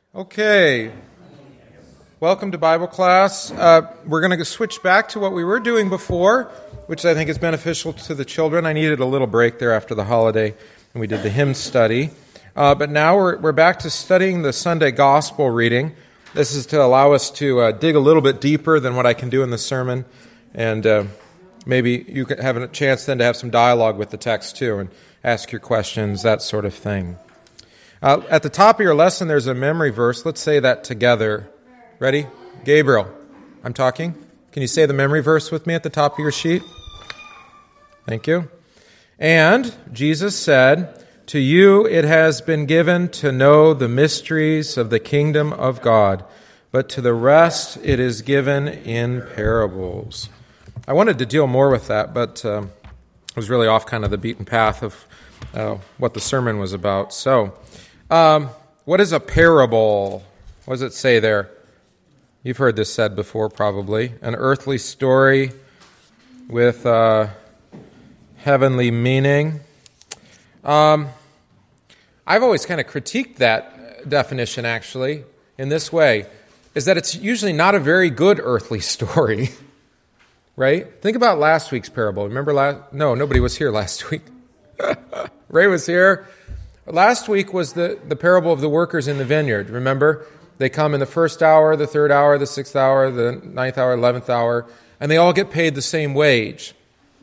Okay, welcome to Bible class. We're going to switch back to what we were doing before, which I think is beneficial to the children. I needed a little break there after the holiday, and we did the hymn study. But now we're back to studying the Sunday Gospel reading. This is to allow us to dig a little bit deeper than what I can do in the sermon, and maybe you can have a chance then to have some dialogue with the text too, and ask your questions, that sort of thing. At the top of your lesson, there's a memory verse. Let's say that together. Ready? Gabriel, I'm talking. Can you say the memory verse with me at the top of your sheet? Thank you. And Jesus said, "To you it has been given to know the mysteries of the kingdom of God, but to the rest it is given in parables." I wanted to deal more with that, but I was really off kind of the beaten path of what the sermon was about. So, what is a parable? What does it say there? You've heard this said before, probably. An earthly story with heavenly meaning. I've always kind of critiqued that definition, actually, in this way, is that it's usually not a very good earthly story, right? Think about last week's parable. Remember No, nobody was here last week. Ray was here. Last week was the parable of the workers in the vineyard. Remember? They come in the first hour, the third hour, the sixth hour, the ninth hour, 11th hour, and they all get paid the same wage.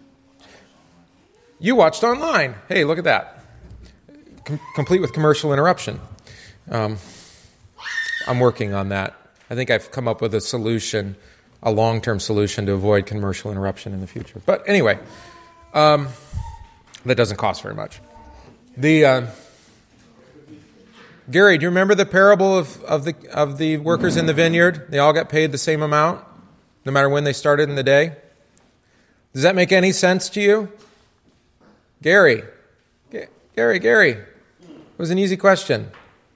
You watched online. Hey, look at that. Complete with commercial interruption. I'm working on that. I think I've come up with a solution, a long-term solution to avoid commercial interruption in the future. But anyway, that doesn't cost very much. Gary, do you remember the parable of the workers in the vineyard? They all got paid the same amount, no matter when they started in the day. Does that make any sense to you? Gary. It was an easy question.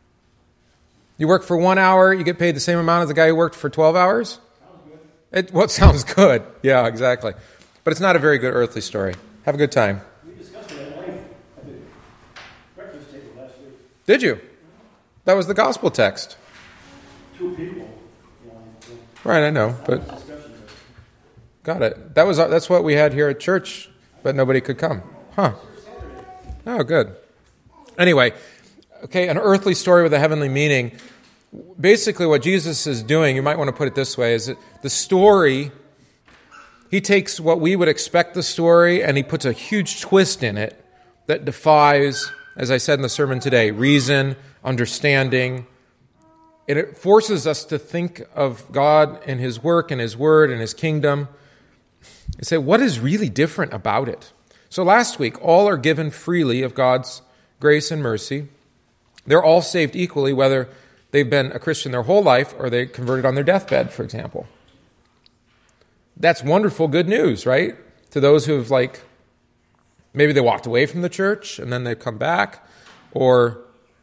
You work for 1 hour, you get paid the same amount as the guy who worked for 12 hours? Sounds good. Sounds good. Yeah, exactly. But it's not a very good earthly story. Have a good time. We discussed it at length at the breakfast table last week. Did you? That was the gospel text. 2 people. Right, I know, but got it. That's what we had here at church, but nobody could come. Huh. Oh, good. Anyway, okay, an earthly story with a heavenly meaning. Basically what Jesus is doing, you might want to put it this way, is that the story, he takes what we would expect the story and he puts a huge twist in it that defies, as I said in the sermon today, reason, understanding. And it forces us to think of God and his work and his word and his kingdom and say, what is really different about it? So last week, all are given freely of God's grace and mercy. They're all saved equally, whether they've been a Christian their whole life or they converted on their deathbed, for example. That's wonderful good news, right? To those who've maybe they walked away from the church and then they've come back, or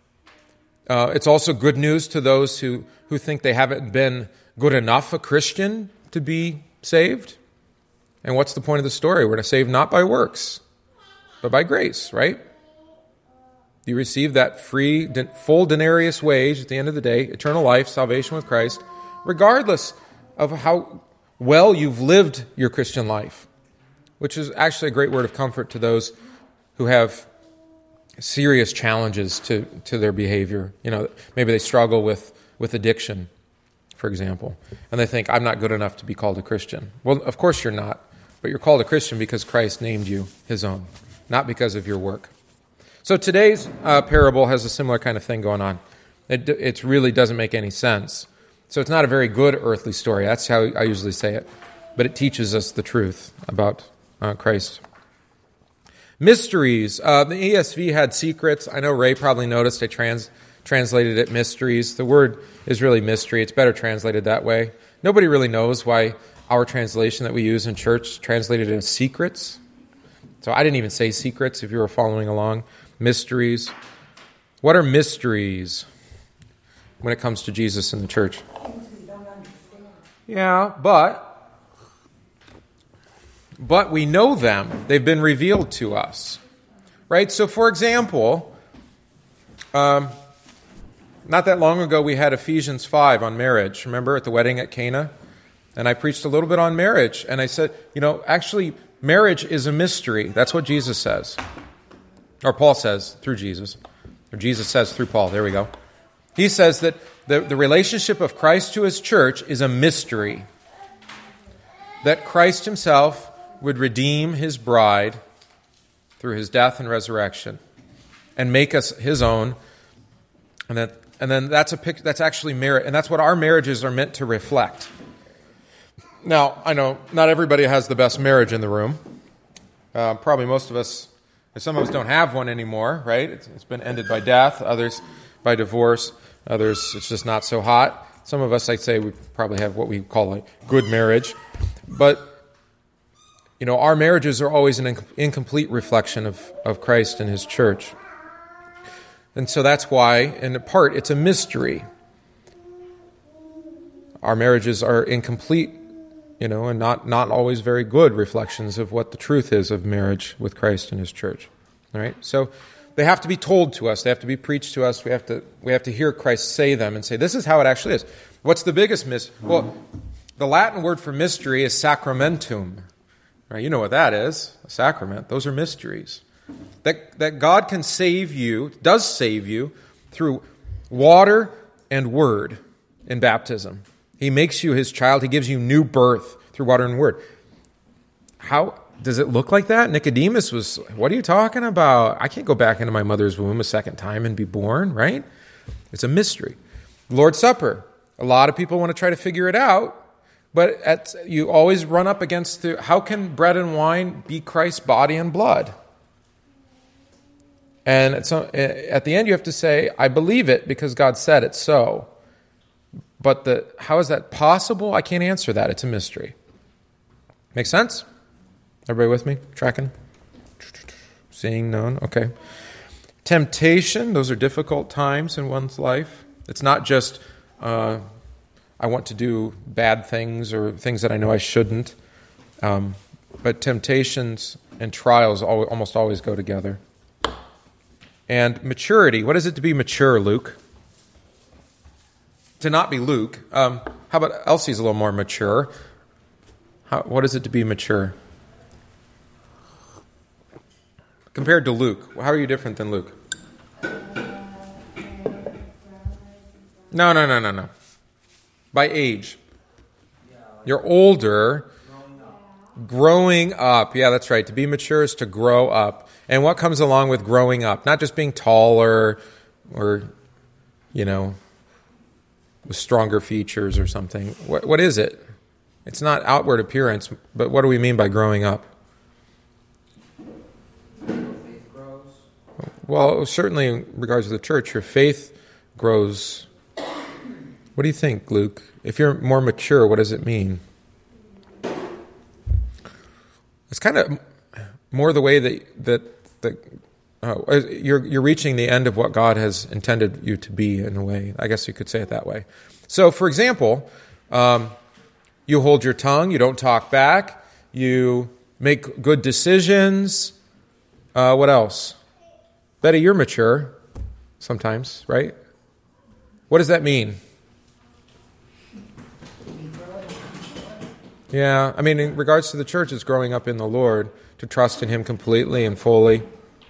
it's also good news to those who think they haven't been good enough a Christian to be saved. And what's the point of the story? We're to save not by works, but by grace, right? You receive that free, full denarius wage at the end of the day, eternal life, salvation with Christ, regardless of how well you've lived your Christian life, which is actually a great word of comfort to those who have serious challenges to their behavior. Maybe they struggle with addiction, for example, and they think, I'm not good enough to be called a Christian. Well, of course you're not, but you're called a Christian because Christ named you his own, not because of your work. So today's parable has a similar kind of thing going on. It really doesn't make any sense. So it's not a very good earthly story. That's how I usually say it. But it teaches us the truth about Christ. Mysteries. The ESV had secrets. I know Ray probably noticed I translated it mysteries. The word is really mystery. It's better translated that way. Nobody really knows why our translation that we use in church translated it as secrets. So I didn't even say secrets if you were following along. Mysteries. What are mysteries when it comes to Jesus and the church? Yeah, but we know them. They've been revealed to us, right? So, for example, Not that long ago, we had Ephesians 5 on marriage. Remember at the wedding at Cana? And I preached a little bit on marriage. And I said, actually, marriage is a mystery. That's what Jesus says. Or Paul says through Jesus. Or Jesus says through Paul. There we go. He says that the relationship of Christ to his church is a mystery. That Christ himself would redeem his bride through his death and resurrection and make us his own. And then that's actually marriage, and that's what our marriages are meant to reflect. Now, I know not everybody has the best marriage in the room. Probably most of us, some of us don't have one anymore, right? It's been ended by death, others by divorce, others it's just not so hot. Some of us, I'd say, we probably have what we call a good marriage. But, our marriages are always an incomplete reflection of Christ and his church. And so that's why, in part, it's a mystery. Our marriages are incomplete, and not always very good reflections of what the truth is of marriage with Christ and his church. All right? So they have to be told to us. They have to be preached to us. We have to hear Christ say them and say, this is how it actually is. What's the biggest mystery? Well, the Latin word for mystery is sacramentum. Right? You know what that is, a sacrament. Those are mysteries. That God can save you, does save you, through water and word in baptism. He makes you his child. He gives you new birth through water and word. How does it look like that? Nicodemus was, what are you talking about? I can't go back into my mother's womb a second time and be born, right? It's a mystery. Lord's Supper. A lot of people want to try to figure it out, but you always run up against how can bread and wine be Christ's body and blood? And at the end, you have to say, I believe it because God said it so. But how is that possible? I can't answer that. It's a mystery. Make sense? Everybody with me? Tracking? Seeing, known? Okay. Temptation. Those are difficult times in one's life. It's not just, I want to do bad things or things that I know I shouldn't. But temptations and trials almost always go together. And maturity. What is it to be mature, Luke? To not be Luke. How about Elsie's a little more mature? What is it to be mature? Compared to Luke, how are you different than Luke? No. By age. You're older. Growing up. Yeah, that's right. To be mature is to grow up. And what comes along with growing up? Not just being taller or, with stronger features or something. What is it? It's not outward appearance, but what do we mean by growing up? Faith grows. Well, certainly in regards to the church, your faith grows. What do you think, Luke? If you're more mature, what does it mean? It's kind of more the way that you're reaching the end of what God has intended you to be in a way. I guess you could say it that way. So, for example, you hold your tongue, you don't talk back, you make good decisions. What else? Betty, you're mature sometimes, right? What does that mean? Yeah, I mean, in regards to the church, it's growing up in the Lord, to trust in him completely and fully.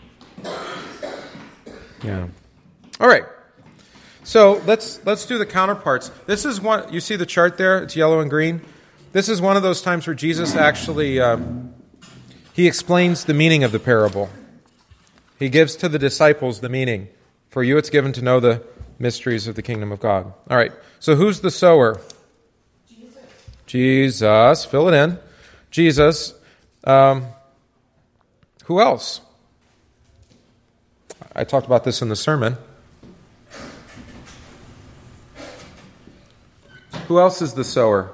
Yeah. All right. So let's do the counterparts. This is one, you see the chart there? It's yellow and green. This is one of those times where Jesus actually, he explains the meaning of the parable. He gives to the disciples the meaning. For you it's given to know the mysteries of the kingdom of God. All right. So who's the sower? Jesus. Fill it in. Jesus. Who else? I talked about this in the sermon. Who else is the sower?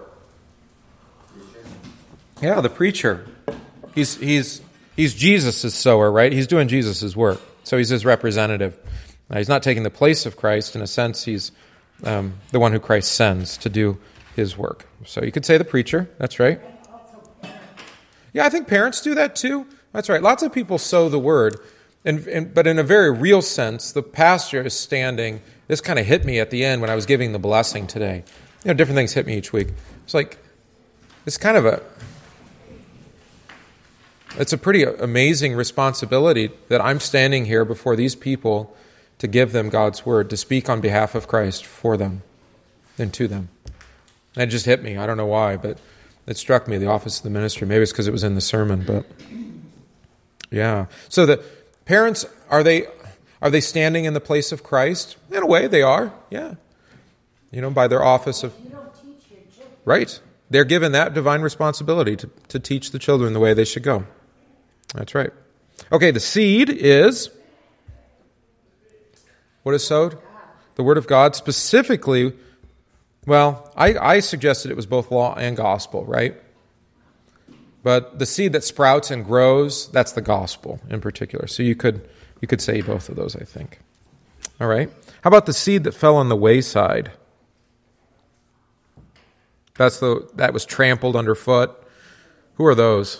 Yeah, the preacher. He's Jesus' sower, right? He's doing Jesus' work. So he's his representative. He's not taking the place of Christ. In a sense, he's the one who Christ sends to do his work. So you could say the preacher. That's right. Yeah, I think parents do that too. That's right. Lots of people sow the word. But in a very real sense, the pastor is standing this kind of hit me at the end when I was giving the blessing today. Different things hit me each week. It's like, it's kind of it's a pretty amazing responsibility that I'm standing here before these people to give them God's word, to speak on behalf of Christ for them and to them. And it just hit me. I don't know why, but it struck me, the office of the ministry. Maybe it's because it was in the sermon, but yeah. So the parents, are they standing in the place of Christ? In a way, they are, yeah. By their office of... You don't teach your children. Right. They're given that divine responsibility to teach the children the way they should go. That's right. Okay, the seed is... What is sowed? The Word of God. Specifically, well, I suggested it was both law and gospel, right? But the seed that sprouts and grows, that's the gospel in particular. So you could say both of those, I think. All right. How about the seed that fell on the wayside? That was trampled underfoot. Who are those?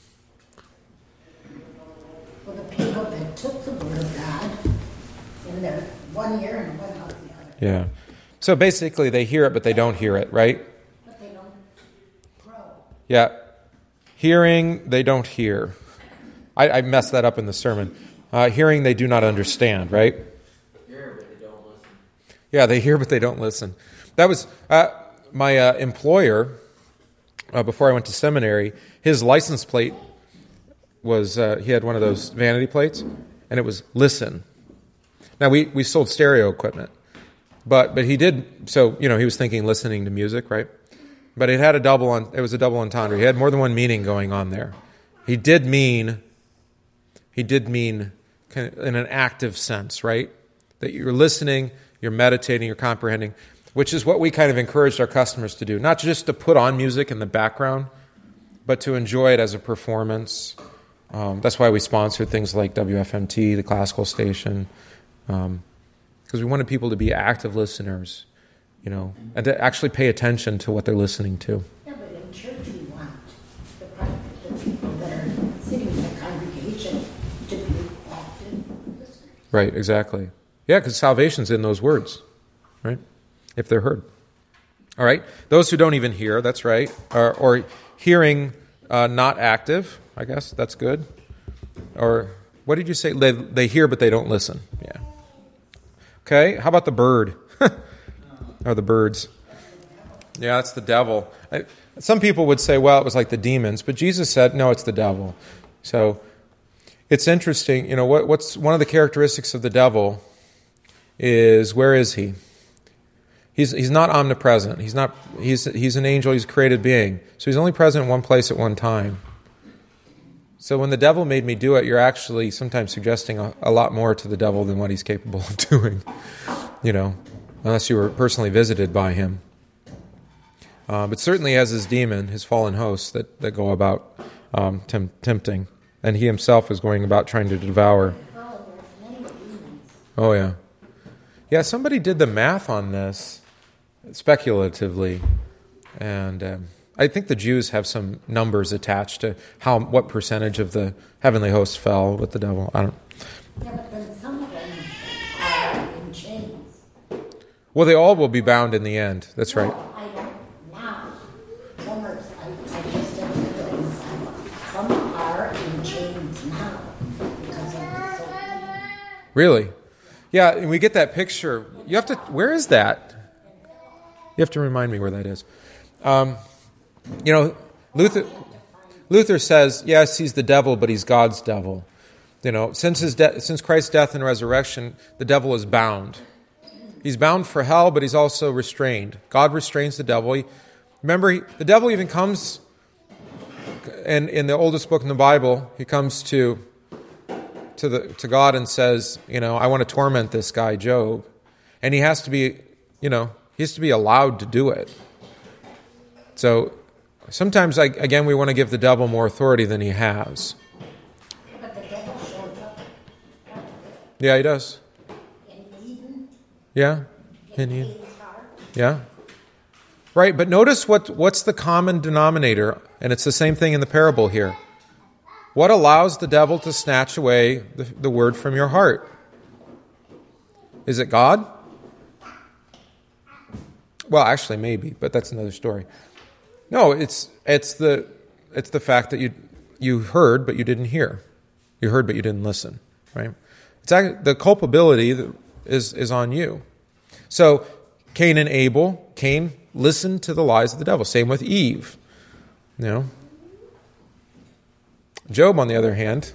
Well, the people that took the word of God in their 1 year and went out the other. Yeah. So basically they hear it, but they don't hear it, right? But they don't grow. Yeah. Hearing, they don't hear. I messed that up in the sermon. Hearing, they do not understand, right? Hear, but they don't listen. Yeah, they hear, but they don't listen. That was my employer, before I went to seminary, his license plate was, he had one of those vanity plates, and it was listen. Now, we sold stereo equipment, but he did, so, he was thinking listening to music, right? But it was a double entendre. He had more than one meaning going on there. He did mean kind of in an active sense, right? That you're listening, you're meditating, you're comprehending, which is what we kind of encouraged our customers to do. Not just to put on music in the background, but to enjoy it as a performance. That's why we sponsored things like WFMT, the classical station, because we wanted people to be active listeners, and to actually pay attention to what they're listening to. Yeah, but in church we want the people that are sitting in the congregation to be active listeners. Right, exactly. Yeah, because salvation's in those words, right? If they're heard. All right, those who don't even hear, that's right, or hearing not active, I guess, that's good. Or what did you say? They hear, but they don't listen. Yeah. Okay, how about the bird? Or the birds? Yeah, that's the devil. Some people would say, well, it was like the demons, but Jesus said, no, it's the devil. So it's interesting, what's one of the characteristics of the devil is, where is he? He's not omnipresent. He's an angel, he's a created being. So he's only present in one place at one time. So when the devil made me do it, you're actually sometimes suggesting a lot more to the devil than what he's capable of doing, unless you were personally visited by him. But certainly has his demon, his fallen hosts that go about tempting. And he himself is going about trying to devour. Oh, yeah. Yeah, somebody did the math on this speculatively. And I think the Jews have some numbers attached to what percentage of the heavenly host fell with the devil. I don't. Yeah, but then some of them are in chains. Well, they all will be bound in the end. That's right. No, I don't now. Some are, I just don't know. Some are in chains now because of the soul. Really? Yeah, and we get that picture. You have to. Where is that? You have to remind me where that is. Luther says, yes, he's the devil, but he's God's devil. Since Christ's death and resurrection, the devil is bound. He's bound for hell, but he's also restrained. God restrains the devil. The devil even comes, and in the oldest book in the Bible, he comes to God and says, I want to torment this guy, Job. And he has to be, allowed to do it. So sometimes, again, we want to give the devil more authority than he has. But the devil shows up. Yeah, he does. In Eden. Yeah. In Cain's heart. Yeah. Right, but notice what's the common denominator, and it's the same thing in the parable here. What allows the devil to snatch away the word from your heart? Is it God? Well, actually, maybe, but that's another story. No, it's the fact that you heard but you didn't hear. You heard but you didn't listen. Right? It's the culpability that is on you. So Cain and Abel. Cain listened to the lies of the devil. Same with Eve. Job, on the other hand,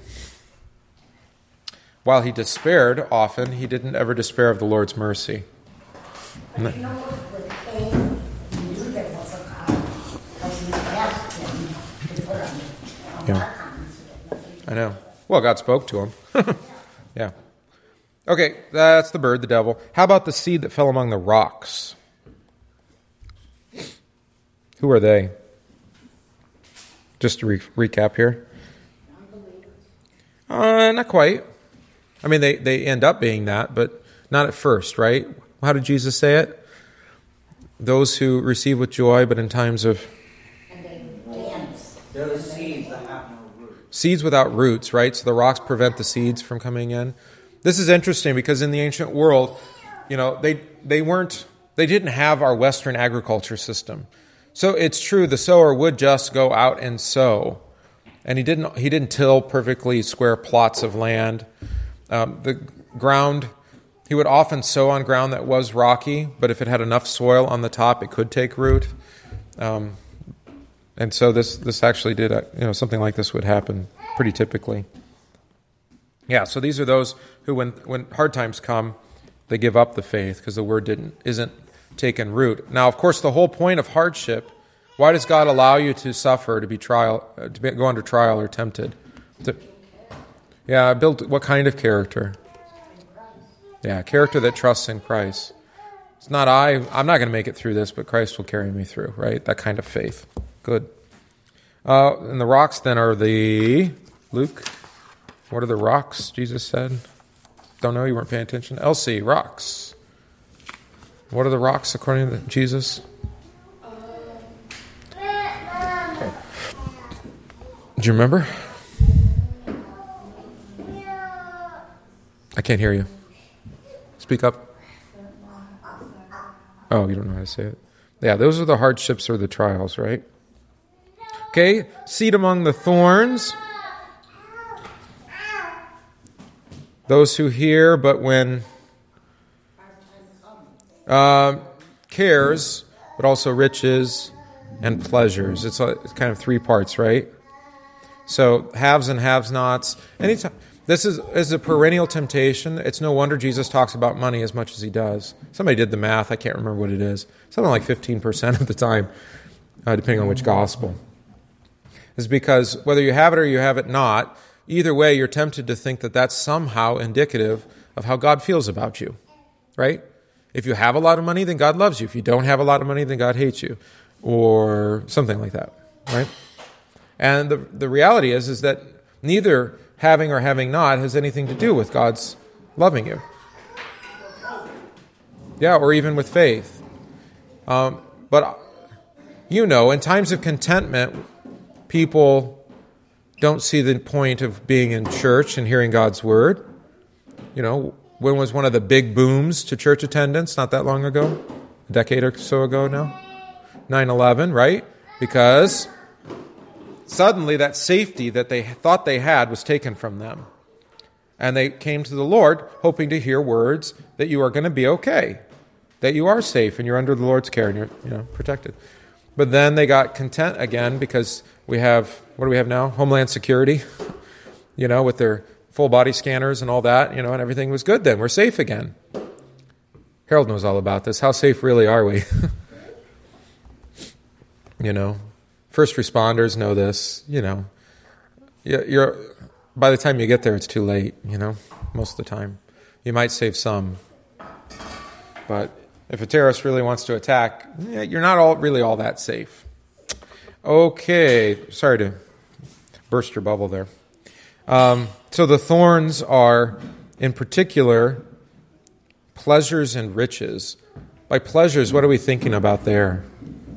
while he despaired often, he didn't ever despair of the Lord's mercy. But with Cain, he knew there was a God because he asked him to put on I know. Well, God spoke to him. Yeah. Okay, that's the bird, the devil. How about the seed that fell among the rocks? Who are they? Just to recap here. Not quite. I mean, they end up being that, but not at first, right? How did Jesus say it? Those who receive with joy, but in times of... And they dance. They're the seeds that have no root. Seeds without roots, right? So the rocks prevent the seeds from coming in. This is interesting because in the ancient world, they didn't have our Western agriculture system. So it's true, the sower would just go out and sow. And he didn't till perfectly square plots of land. The ground, he would often sow on ground that was rocky, but if it had enough soil on the top, it could take root. And so this actually did, something like this would happen pretty typically. Yeah, so these are those who, when hard times come, they give up the faith because the word isn't taken root. Now, of course, the whole point of hardship, why does God allow you to suffer, to go under trial or tempted? Build what kind of character? Yeah, character that trusts in Christ. It's not I'm not going to make it through this, but Christ will carry me through, right? That kind of faith. Good. And the rocks then are Luke, what are the rocks, Jesus said? Don't know, you weren't paying attention. Elsie, rocks. What are the rocks according to Jesus? Do you remember? I can't hear you. Speak up. Oh, you don't know how to say it. Yeah, those are the hardships or the trials, right? Okay, seed among the thorns. Those who hear, but when cares, but also riches and pleasures. It's kind of three parts, right? So haves and have-nots. Anytime. This is a perennial temptation. It's no wonder Jesus talks about money as much as he does. Somebody did the math. I can't remember what it is. Something like 15% of the time, depending on which gospel. Is because whether you have it or you have it not, either way, you're tempted to think that that's somehow indicative of how God feels about you, right? If you have a lot of money, then God loves you. If you don't have a lot of money, then God hates you, or something like that, right? And the reality is that neither having or having not has anything to do with God's loving you. Yeah, or even with faith. But in times of contentment, people don't see the point of being in church and hearing God's word. When was one of the big booms to church attendance? Not that long ago? A decade or so ago now? 9/11, right? Because suddenly that safety that they thought they had was taken from them. And they came to the Lord hoping to hear words that you are going to be okay, that you are safe and you're under the Lord's care and you're protected. But then they got content again because we have, what do we have now? Homeland Security, with their full body scanners and all that, and everything was good then. We're safe again. Harold knows all about this. How safe really are we? First responders know this, You're by the time you get there, it's too late, most of the time. You might save some. But if a terrorist really wants to attack, you're not really all that safe. Okay, sorry to burst your bubble there. So the thorns are, in particular, pleasures and riches. By pleasures, what are we thinking about there?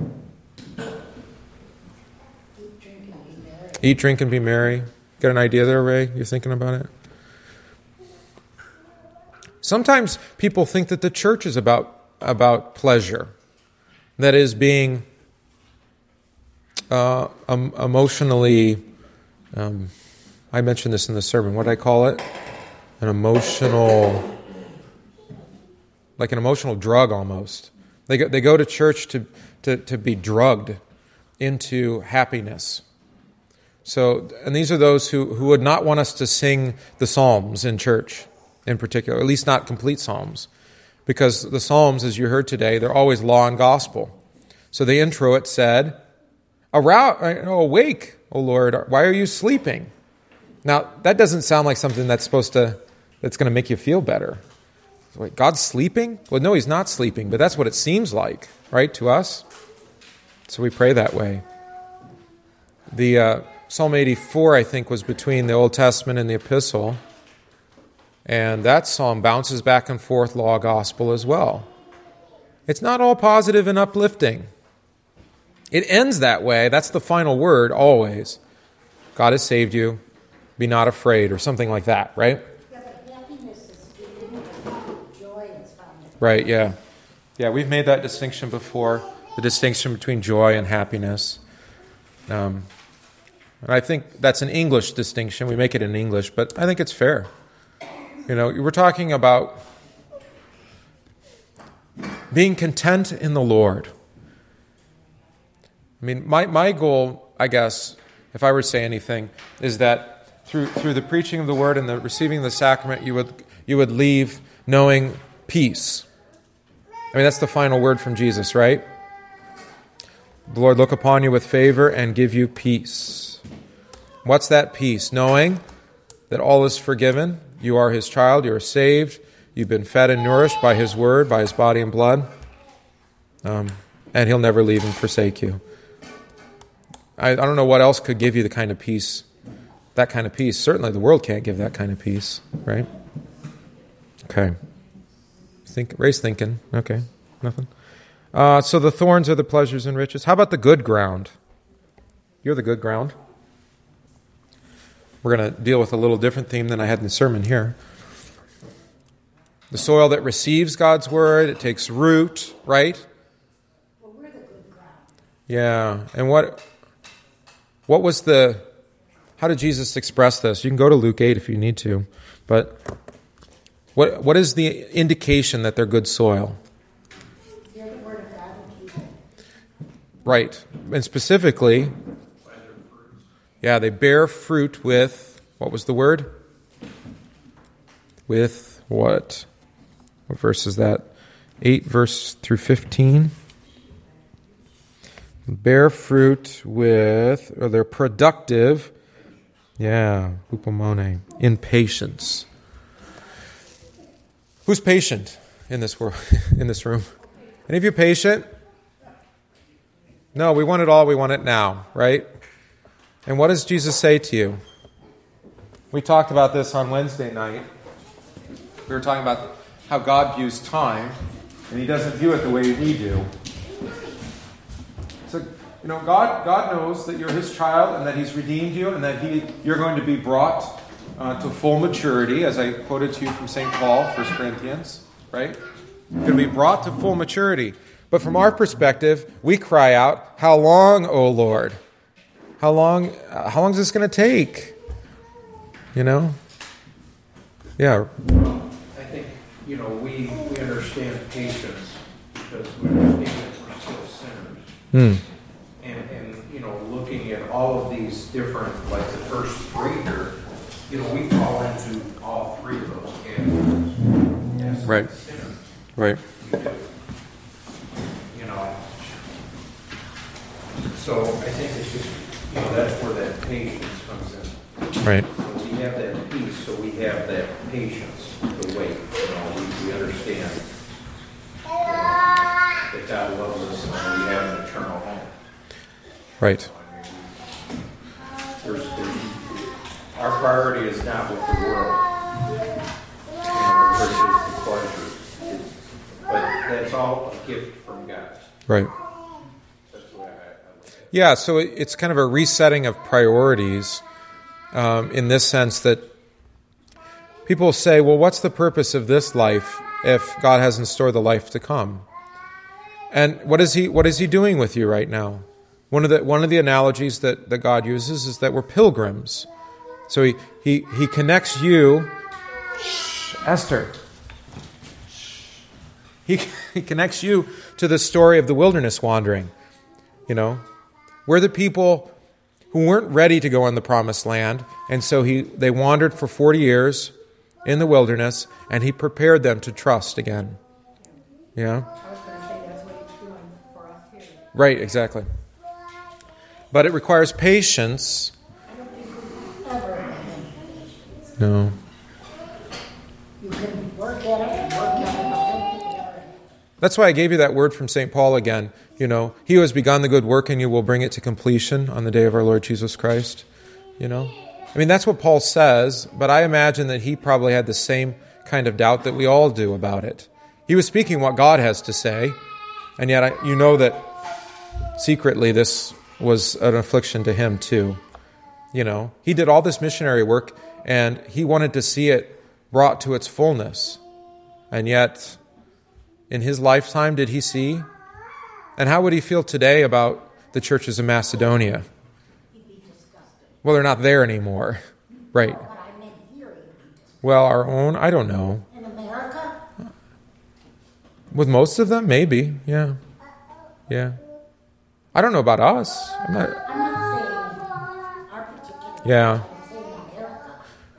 Eat, drink, and be merry. Got an idea there, Ray? You're thinking about it? Sometimes people think that the church is about pleasure. that is being emotionally, I mentioned this in the sermon, what did I call it? An emotional drug almost. They go to church to be drugged into happiness. So, and these are those who would not want us to sing the Psalms in church in particular, at least not complete Psalms. Because the Psalms, as you heard today, they're always law and gospel. So the intro, it said, awake, O Lord, why are you sleeping? Now, that doesn't sound like something that's going to make you feel better. Wait, God's sleeping? Well, no, he's not sleeping, but that's what it seems like, right, to us? So we pray that way. The Psalm 84, I think, was between the Old Testament and the Epistle. And that psalm bounces back and forth law gospel as well. It's not all positive and uplifting. It ends that way. That's the final word always. God has saved you. Be not afraid, or something like that, right? Yeah, but happiness is given, joy is found. Right, yeah. Yeah, we've made that distinction before, the distinction between joy and happiness. And I think that's an English distinction. We make it in English, but I think it's fair. You know, we're talking about being content in the Lord. I mean, my goal, I guess, if I were to say anything, is that through the preaching of the word and the receiving of the sacrament, you would leave knowing peace. I mean, that's the final word from Jesus, right? The Lord look upon you with favor and give you peace. What's that peace? Knowing that all is forgiven. You are his child. You are saved. You've been fed and nourished by his word, by his body and blood. And he'll never leave and forsake you. I don't know what else could give you the kind of peace, that kind of peace. Certainly the world can't give that kind of peace, right? Okay. Ray's thinking. Okay, nothing. So the thorns are the pleasures and riches. How about the good ground? You're the good ground. We're going to deal with a little different theme than I had in the sermon here. The soil that receives God's word, it takes root, right? Well, we're the good ground. Yeah, and what was how did Jesus express this? You can go to Luke 8 if you need to, but what is the indication that they're good soil? Hear the word of God and keep it. Right, and specifically, yeah, they bear fruit with, what was the word? With what? What verse is that? 8 verse through 15. Bear fruit with, or they're productive, hupomone, in patience. Who's patient in this world, in this room? Any of you patient? No, we want it all, we want it now, right? And what does Jesus say to you? We talked about this on Wednesday night. We were talking about how God views time, and he doesn't view it the way we do. So, God knows that you're his child and that he's redeemed you and that you're going to be brought to full maturity, as I quoted to you from St. Paul, 1 Corinthians, right? You're going to be brought to full maturity. But from our perspective, we cry out, how long, O Lord? How long is this going to take? Yeah. I think, we understand patience because we understand that we're still sinners. And looking at all of these different, like the first three here, we fall into all three of those categories. Yes, right. Sinners. Right. We do. So I think it's just, that's where that patience comes in. Right. So we have that peace, so we have that patience to wait. We understand that God loves us and we have an eternal home. Right. Our priority is not with the world, the riches, the pleasures, but that's all a gift from God. Right. That's the way I look at it. Yeah, so it's kind of a resetting of priorities in this sense that people say, well, what's the purpose of this life if God has in store the life to come? And what is he doing with you right now? One of the analogies that God uses is that we're pilgrims. So he connects you. Esther. He connects you to the story of the wilderness wandering. We're the people who weren't ready to go on the promised land, and so they wandered for 40 years in the wilderness, and he prepared them to trust again. Yeah? I was going to say that's what he's doing for us here. Right, exactly. But it requires patience. No. You can work at it and work at it. That's why I gave you that word from St. Paul again. He who has begun the good work in you will bring it to completion on the day of our Lord Jesus Christ. That's what Paul says, but I imagine that he probably had the same kind of doubt that we all do about it. He was speaking what God has to say, and yet that secretly this was an affliction to him too. He did all this missionary work, and he wanted to see it brought to its fullness. And yet, in his lifetime, did he see? And how would he feel today about the churches of Macedonia? He'd be disgusted. Well, they're not there anymore. Right. But I meant here he'd be disgusted. Well, our own, I don't know. In America? With most of them, maybe. Yeah. Yeah. I don't know about us. I'm not saying our particular. Yeah. I'm saying America.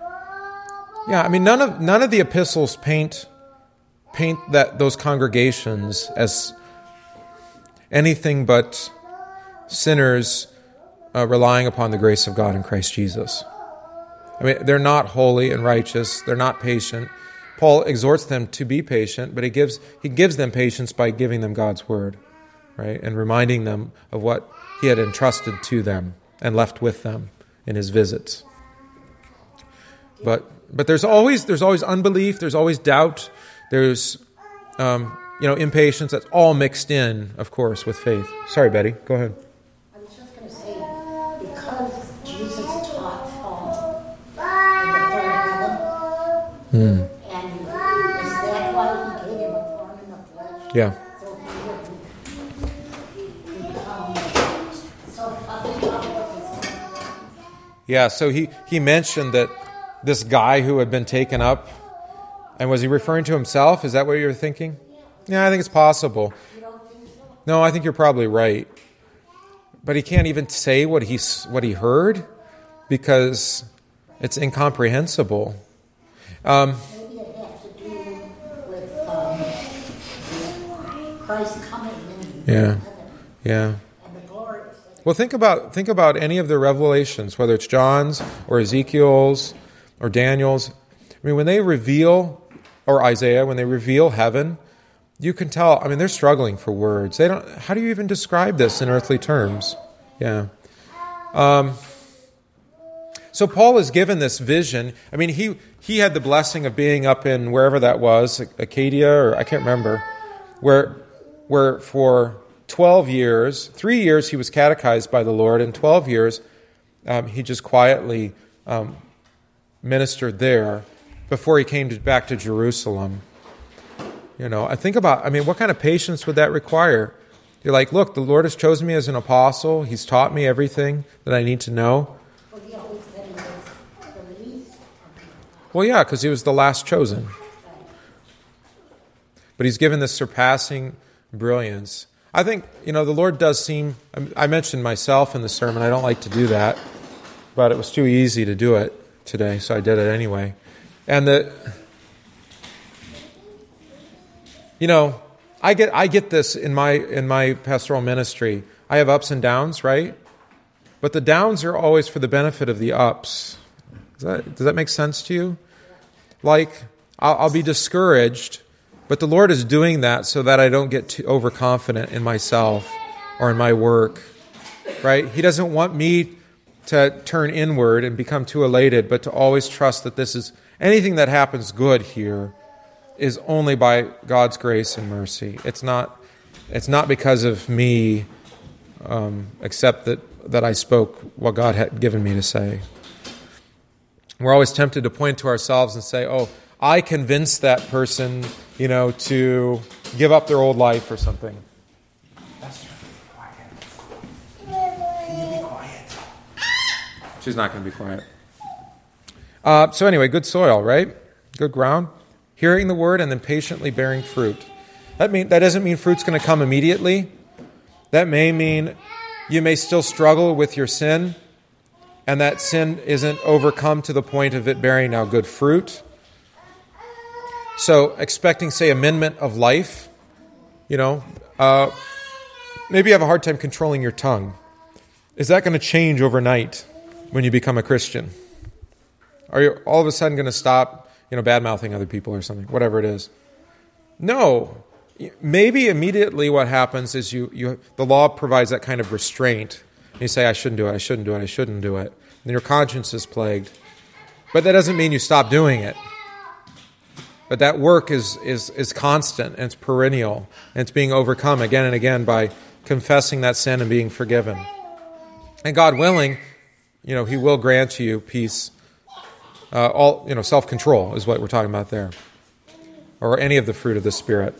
Yeah, none of the epistles paint those congregations as anything but sinners relying upon the grace of God in Christ Jesus. They're not holy and righteous. They're not patient. Paul exhorts them to be patient, but he gives them patience by giving them God's word, right, and reminding them of what he had entrusted to them and left with them in his visits. But there's always unbelief. There's always doubt. There's impatience. That's all mixed in, of course, with faith. Sorry, Betty. Go ahead. I was just going to say, because Jesus taught Paul in the third heaven, and is that why he gave him a thorn in the flesh? Yeah. So he would become so puffed up with his own. Yeah, so he mentioned that this guy who had been taken up, and was he referring to himself? Is that what you were thinking? Yeah, I think it's possible. You don't think so? No, I think you're probably right. But he can't even say what he heard because it's incomprehensible. Maybe it has to do with Christ coming in heaven Yeah. and the glory. Well, think about any of the revelations, whether it's John's or Ezekiel's or Daniel's. When they reveal, or Isaiah, when they reveal heaven, you can tell, they're struggling for words. How do you even describe this in earthly terms? Yeah. So Paul is given this vision. He had the blessing of being up in wherever that was, Acadia, or I can't remember, where for 12 years, 3 years he was catechized by the Lord, and 12 years he just quietly ministered there before he came back to Jerusalem. I think about, what kind of patience would that require? You're like, look, the Lord has chosen me as an apostle. He's taught me everything that I need to know. Well, he always said he was the least. Well, yeah, because he was the last chosen. But he's given this surpassing brilliance. I think, the Lord does seem, I mentioned myself in the sermon. I don't like to do that, but it was too easy to do it today, so I did it anyway. And I get this in my pastoral ministry. I have ups and downs, right? But the downs are always for the benefit of the ups. Does that make sense to you? Like, I'll be discouraged, but the Lord is doing that so that I don't get too overconfident in myself or in my work, right? He doesn't want me to turn inward and become too elated, but to always trust that anything that happens good here is only by God's grace and mercy. It's not because of me, except that I spoke what God had given me to say. We're always tempted to point to ourselves and say, oh, I convinced that person, to give up their old life or something. Can you be quiet? She's not going to be quiet. So anyway, good soil, right? Good ground. Hearing the word and then patiently bearing fruit. That doesn't mean fruit's going to come immediately. That may mean you may still struggle with your sin, and that sin isn't overcome to the point of it bearing now good fruit. So expecting, say, amendment of life, maybe you have a hard time controlling your tongue. Is that going to change overnight when you become a Christian? Are you all of a sudden going to stop, bad-mouthing other people or something, whatever it is? No. Maybe immediately what happens is the law provides that kind of restraint. And you say, I shouldn't do it, I shouldn't do it, I shouldn't do it. And your conscience is plagued. But that doesn't mean you stop doing it. But that work is constant, and it's perennial, and it's being overcome again and again by confessing that sin and being forgiven. And God willing, He will grant you peace. Self-control is what we're talking about there. Or any of the fruit of the Spirit.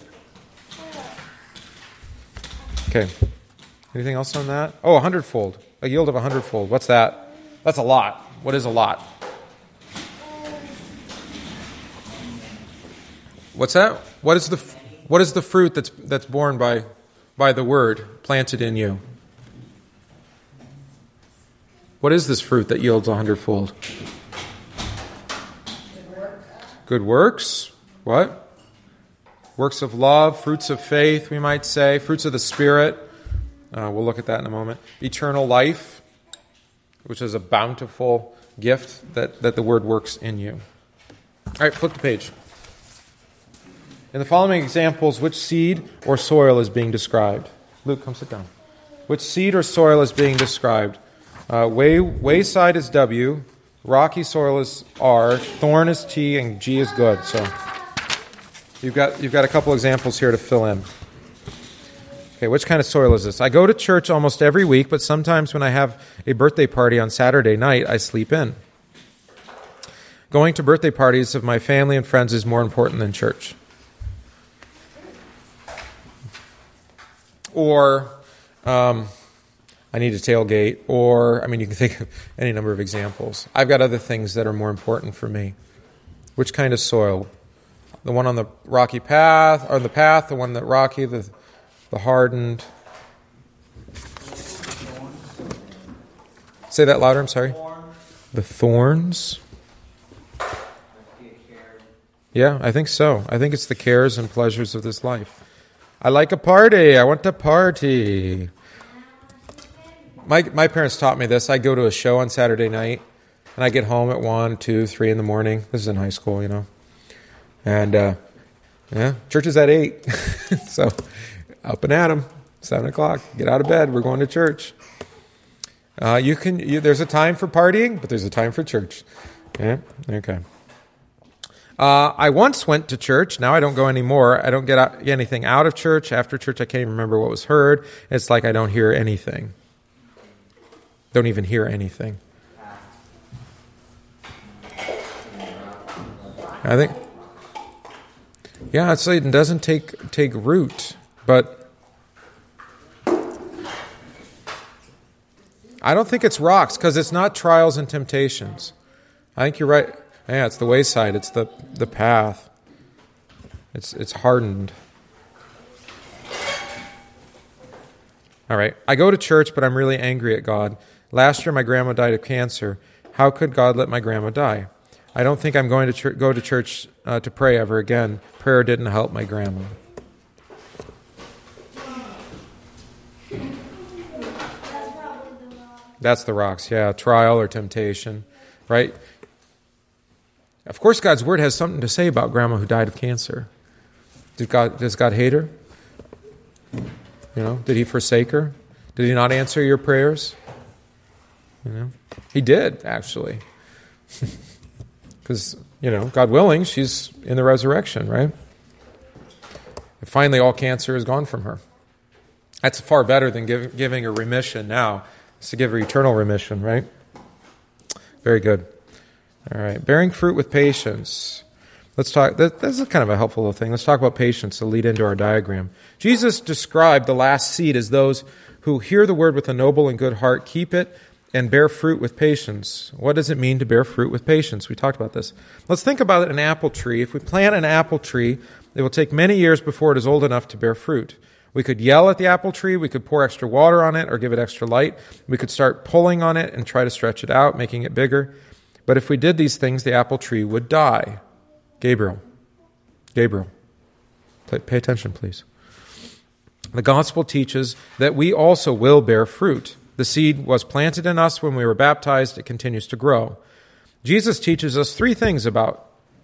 Okay. Anything else on that? Oh, 100-fold. A yield of 100-fold. What's that? That's a lot. What is a lot? What's that? What is the fruit that's born by the word planted in you? What is this fruit that yields 100-fold? Good works. What? Works of love, fruits of faith, we might say, fruits of the Spirit. We'll look at that in a moment. Eternal life, which is a bountiful gift that the Word works in you. All right, flip the page. In the following examples, which seed or soil is being described? Luke, come sit down. Which seed or soil is being described? Wayside is W, rocky soil is R, thorn is T, and G is good. So you've got a couple examples here to fill in. Okay, which kind of soil is this? I go to church almost every week, but sometimes when I have a birthday party on Saturday night, I sleep in. Going to birthday parties of my family and friends is more important than church. Or I need to tailgate, or, you can think of any number of examples. I've got other things that are more important for me. Which kind of soil? The one on the rocky path, or the path, the one that rocky, the hardened. Say that louder, I'm sorry. The thorns. Yeah, I think so. I think it's the cares and pleasures of this life. I like a party. I want to party. My parents taught me this. I go to a show on Saturday night, and I get home at 1, 2, 3 in the morning. This is in high school, And, church is at 8. So, up and at 'em. 7 o'clock. Get out of bed. We're going to church. There's a time for partying, but there's a time for church. Yeah? Okay. I once went to church. Now I don't go anymore. I don't get anything out of church. After church, I can't even remember what was heard. It's like I don't hear anything. Don't even hear anything. I think, it doesn't take root, but I don't think it's rocks, because it's not trials and temptations. I think you're right. Yeah, it's the wayside. It's the path. It's hardened. All right. I go to church, but I'm really angry at God. Last year, my grandma died of cancer. How could God let my grandma die? I don't think I'm going to go to church to pray ever again. Prayer didn't help my grandma. That's the rocks, yeah. Trial or temptation, right? Of course, God's Word has something to say about Grandma who died of cancer. Does God hate her? Did He forsake her? Did He not answer your prayers? He did, actually. Because, God willing, she's in the resurrection, right? And finally, all cancer is gone from her. That's far better than giving her remission now. It's to give her eternal remission, right? Very good. All right. Bearing fruit with patience. Let's talk. This is kind of a helpful little thing. Let's talk about patience to lead into our diagram. Jesus described the last seed as those who hear the word with a noble and good heart, keep it, and bear fruit with patience. What does it mean to bear fruit with patience? We talked about this. Let's think about an apple tree. If we plant an apple tree, it will take many years before it is old enough to bear fruit. We could yell at the apple tree, we could pour extra water on it or give it extra light. We could start pulling on it and try to stretch it out, making it bigger. But if we did these things, the apple tree would die. Gabriel, pay attention, please. The gospel teaches that we also will bear fruit. The seed was planted in us when we were baptized. It continues to grow. Jesus teaches us three things about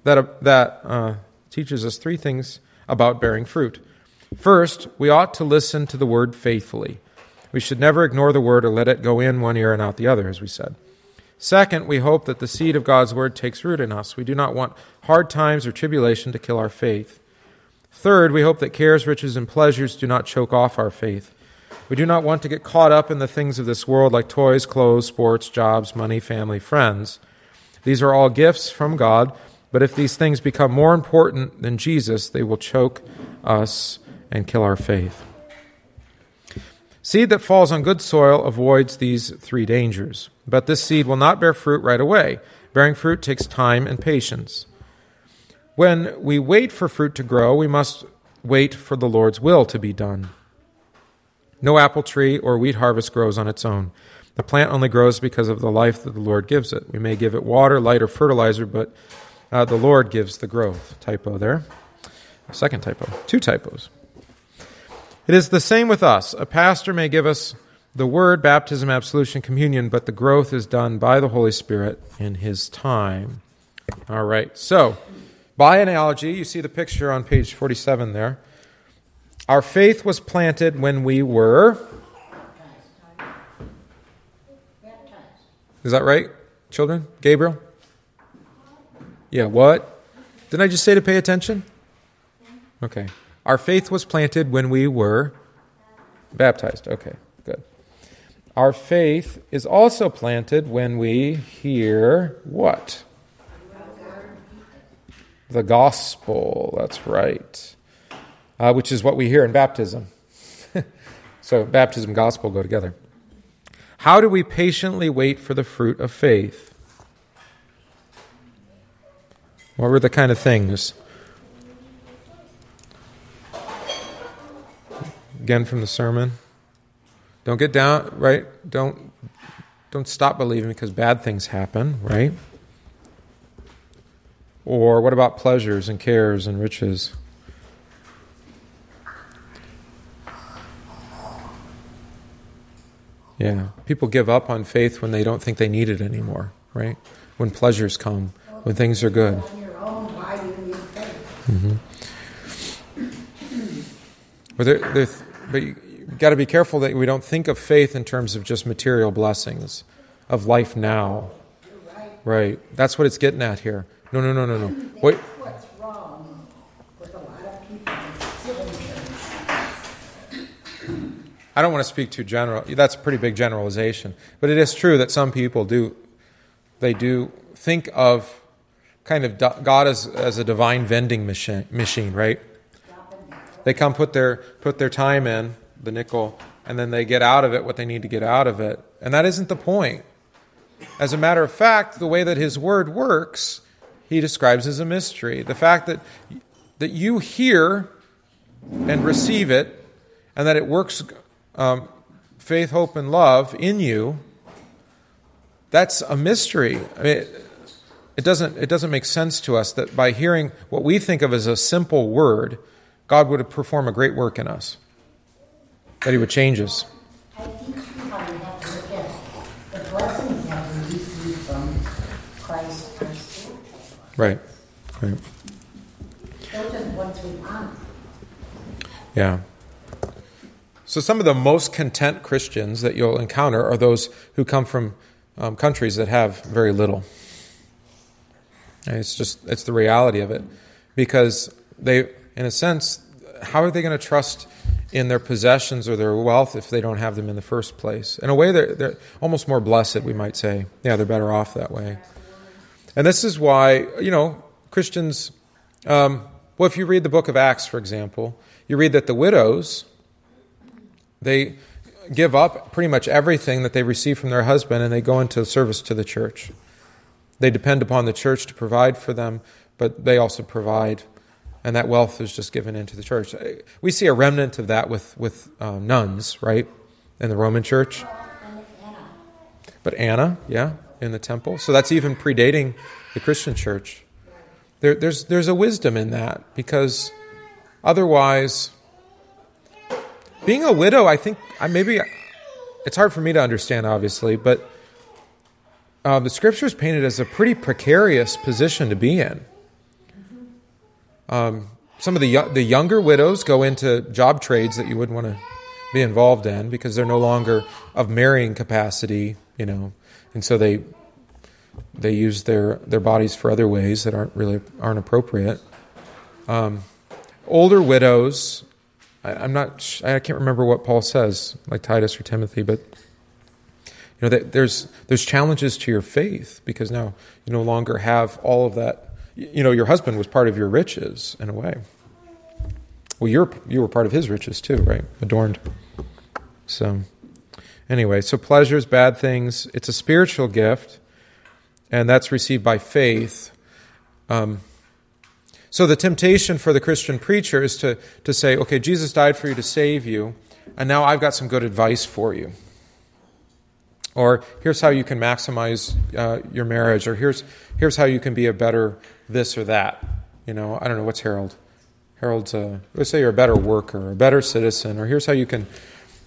bearing fruit. First, we ought to listen to the word faithfully. We should never ignore the word or let it go in one ear and out the other, as we said. Second, we hope that the seed of God's word takes root in us. We do not want hard times or tribulation to kill our faith. Third, we hope that cares, riches, and pleasures do not choke off our faith. We do not want to get caught up in the things of this world like toys, clothes, sports, jobs, money, family, friends. These are all gifts from God, but if these things become more important than Jesus, they will choke us and kill our faith. Seed that falls on good soil avoids these three dangers, but this seed will not bear fruit right away. Bearing fruit takes time and patience. When we wait for fruit to grow, we must wait for the Lord's will to be done. No apple tree or wheat harvest grows on its own. The plant only grows because of the life that the Lord gives it. We may give it water, light, or fertilizer, but the Lord gives the growth. Typo there. Second typo. Two typos. It is the same with us. A pastor may give us the word, baptism, absolution, communion, but the growth is done by the Holy Spirit in His time. All right. So, by analogy, you see the picture on page 47 there. Our faith was planted when we were... Is that right, children? Gabriel? Yeah, what? Didn't I just say to pay attention? Okay. Our faith was planted when we were baptized. Okay, good. Our faith is also planted when we hear what? The gospel, that's right. Which is what we hear in baptism. So baptism, gospel go together. How do we patiently wait for the fruit of faith? What were the kind of things? Again from the sermon. Don't get down, right? Don't stop believing because bad things happen, right? Or what about pleasures and cares and riches? Yeah, people give up on faith when they don't think they need it anymore, right? When pleasures come, when things are good. Mm-hmm. But you've got to be careful that we don't think of faith in terms of just material blessings, of life now. Right. That's what it's getting at here. No. Wait. What's wrong with a lot of people that sit in church? I don't want to speak too general. That's a pretty big generalization. But it is true that some people do think of kind of God as a divine vending machine, right? They come put their time in, the nickel, and then they get out of it what they need to get out of it. And that isn't the point. As a matter of fact, the way that His Word works, He describes as a mystery. The fact that you hear and receive it, and that it works faith, hope, and love in you, that's a mystery. I mean, it doesn't make sense to us that by hearing what we think of as a simple word, God would perform a great work in us, that He would change us. I think you probably have to look at the blessings that we receive from Christ our spiritual life. Right. Those are the ones we want. Yeah. So some of the most content Christians that you'll encounter are those who come from countries that have very little. And it's the reality of it. Because they, in a sense, how are they going to trust in their possessions or their wealth if they don't have them in the first place? In a way, they're almost more blessed, we might say. Yeah, they're better off that way. And this is why, Christians Well, if you read the book of Acts, for example, you read that the widows, they give up pretty much everything that they receive from their husband and they go into service to the church. They depend upon the church to provide for them, but they also provide, and that wealth is just given into the church. We see a remnant of that with nuns, right, in the Roman church. But Anna, yeah, in the temple. So that's even predating the Christian church. There's a wisdom in that, because otherwise, being a widow, I think, maybe it's hard for me to understand, obviously, but the Scriptures paint it as a pretty precarious position to be in. Some of the younger widows go into job trades that you wouldn't want to be involved in because they're no longer of marrying capacity, and so they use their bodies for other ways that aren't appropriate. Older widows, I can't remember what Paul says, like Titus or Timothy, but there's challenges to your faith because now you no longer have all of that. Your husband was part of your riches in a way. Well, you were part of his riches too, right? Adorned. So anyway, so pleasures, bad things, it's a spiritual gift, and that's received by faith. So the temptation for the Christian preacher is to say, okay, Jesus died for you to save you, and now I've got some good advice for you. Or here's how you can maximize your marriage, or here's how you can be a better this or that. I don't know, what's Harold? Harold's let's say you're a better worker, a better citizen, or here's how you can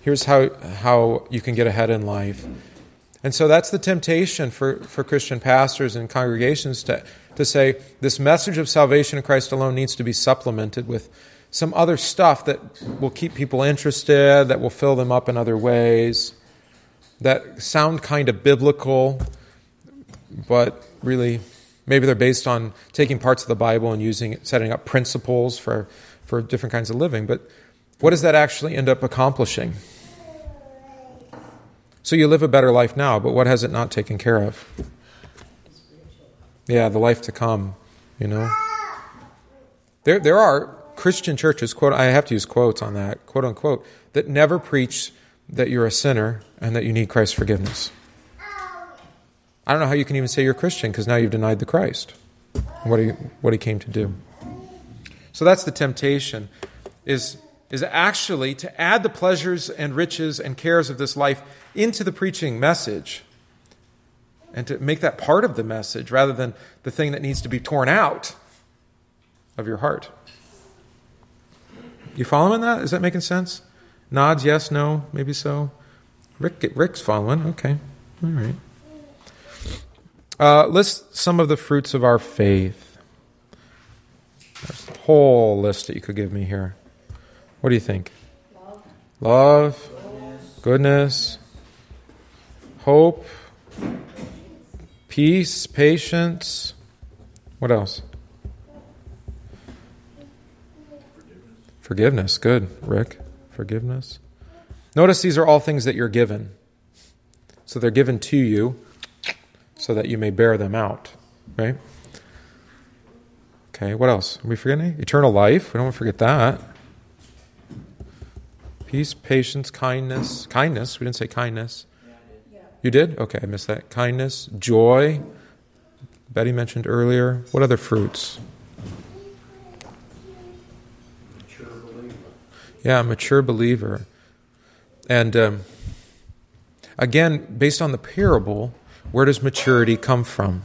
get ahead in life. And so that's the temptation for Christian pastors and congregations to say this message of salvation in Christ alone needs to be supplemented with some other stuff that will keep people interested, that will fill them up in other ways, that sound kind of biblical, but really maybe they're based on taking parts of the Bible and setting up principles for different kinds of living. But what does that actually end up accomplishing? So you live a better life now, but what has it not taken care of? Yeah, the life to come, There are Christian churches, quote, I have to use quotes on that, quote unquote, that never preach that you're a sinner and that you need Christ's forgiveness. I don't know how you can even say you're a Christian because now you've denied the Christ, what he came to do. So that's the temptation, is actually to add the pleasures and riches and cares of this life into the preaching message and to make that part of the message rather than the thing that needs to be torn out of your heart. You following that? Is that making sense? Nods, yes, no, maybe so. Rick's following. Okay, all right. List some of the fruits of our faith. There's a whole list that you could give me here. What do you think? Love, goodness, hope, peace, patience. What else? Forgiveness. Good, Rick. Forgiveness. Notice these are all things that you're given. So they're given to you so that you may bear them out, right? Okay, what else? Are we forgetting? Eternal life. We don't want to forget that. Peace, patience, kindness. Kindness. We didn't say kindness. You did? Okay, I missed that. Kindness, joy. Betty mentioned earlier. What other fruits? Mature believer. Yeah, mature believer. And again, based on the parable, where does maturity come from?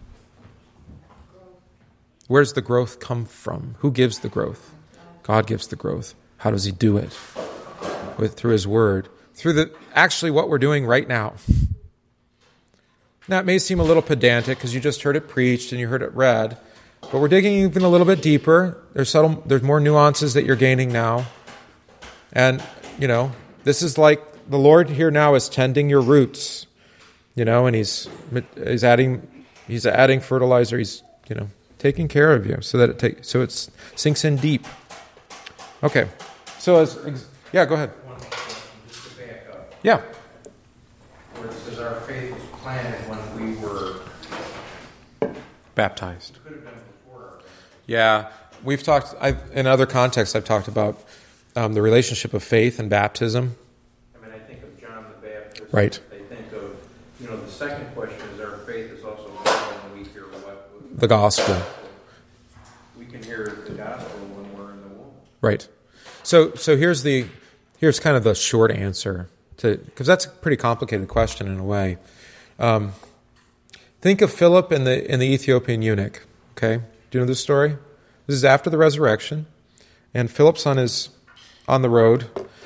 Where does the growth come from? Who gives the growth? God gives the growth. How does he do it? Through his word. Through actually what we're doing right now. Now, it may seem a little pedantic because you just heard it preached and you heard it read, but we're digging even a little bit deeper. There's more nuances that you're gaining now. And, this is like the Lord here now is tending your roots, and he's adding fertilizer. He's, taking care of you so that it sinks in deep. Okay. So go ahead. Just to back up. Yeah. Where it says our faith was planted when we were Baptized. It could have been before our Yeah, we've talked, in other contexts, I've talked about the relationship of faith and baptism. I mean, I think of John the Baptist. Right. I think of, the second question is our faith is also when we hear what? The gospel. We can hear the gospel when we're in the womb. Right. So here's kind of the short answer because that's a pretty complicated question in a way. Think of Philip and the Ethiopian eunuch. Okay, do you know this story? This is after the resurrection, and Philip's on the road,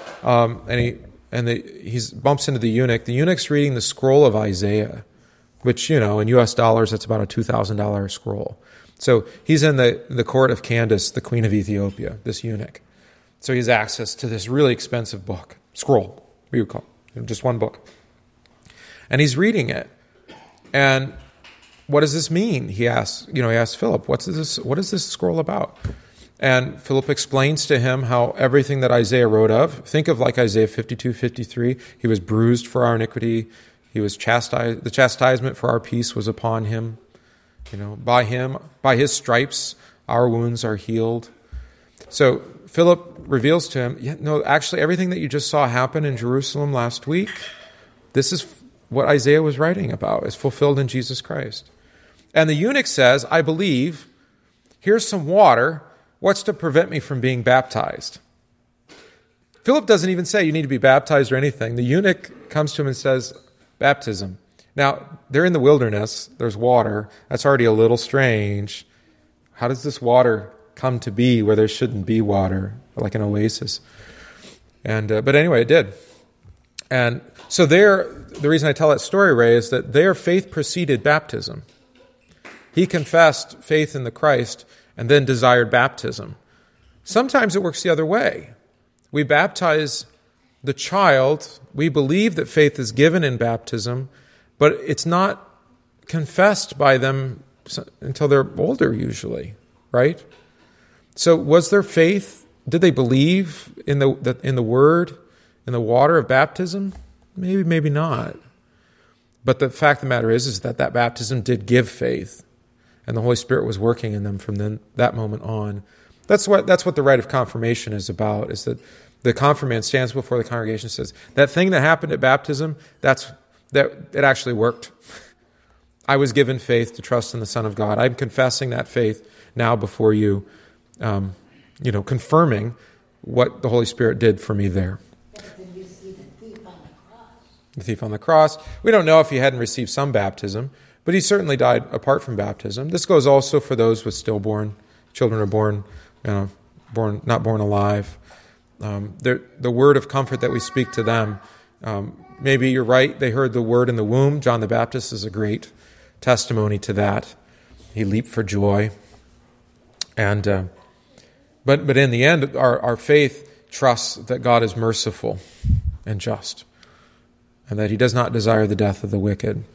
and he bumps into the eunuch. The eunuch's reading the scroll of Isaiah, which in U.S. dollars that's about a $2,000 scroll. So he's in the court of Candace, the queen of Ethiopia. This eunuch. So he has access to this really expensive scroll, we would call it, just one book. And he's reading it. And what does this mean? He asks Philip, what is this scroll about? And Philip explains to him how everything that Isaiah wrote of, think of like Isaiah 52, 53, he was bruised for our iniquity, he was chastised, the chastisement for our peace was upon him. By his stripes, our wounds are healed. So Philip reveals to him, actually everything that you just saw happen in Jerusalem last week, this is what Isaiah was writing about. It's fulfilled in Jesus Christ. And the eunuch says, I believe, here's some water. What's to prevent me from being baptized? Philip doesn't even say you need to be baptized or anything. The eunuch comes to him and says, baptism. Now, they're in the wilderness. There's water. That's already a little strange. How does this water come to be where there shouldn't be water, like an oasis? But anyway, it did. And so the reason I tell that story, Ray, is that their faith preceded baptism. He confessed faith in the Christ and then desired baptism. Sometimes it works the other way. We baptize the child. We believe that faith is given in baptism, but it's not confessed by them until they're older usually, right? So was their faith, did they believe in the word, in the water of baptism? Maybe, maybe not. But the fact of the matter is that baptism did give faith, and the Holy Spirit was working in them from that moment on. That's what the rite of confirmation is about, is that the confirmand stands before the congregation and says, that thing that happened at baptism, that it actually worked. I was given faith to trust in the Son of God. I'm confessing that faith now before you, confirming what the Holy Spirit did for me there. Did you see the thief on the cross? The thief on the cross. We don't know if he hadn't received some baptism, but he certainly died apart from baptism. This goes also for those with stillborn. Children are born not born alive. The word of comfort that we speak to them, maybe you're right, they heard the word in the womb. John the Baptist is a great testimony to that. He leaped for joy. And but in the end, our faith trusts that God is merciful and just, and that he does not desire the death of the wicked.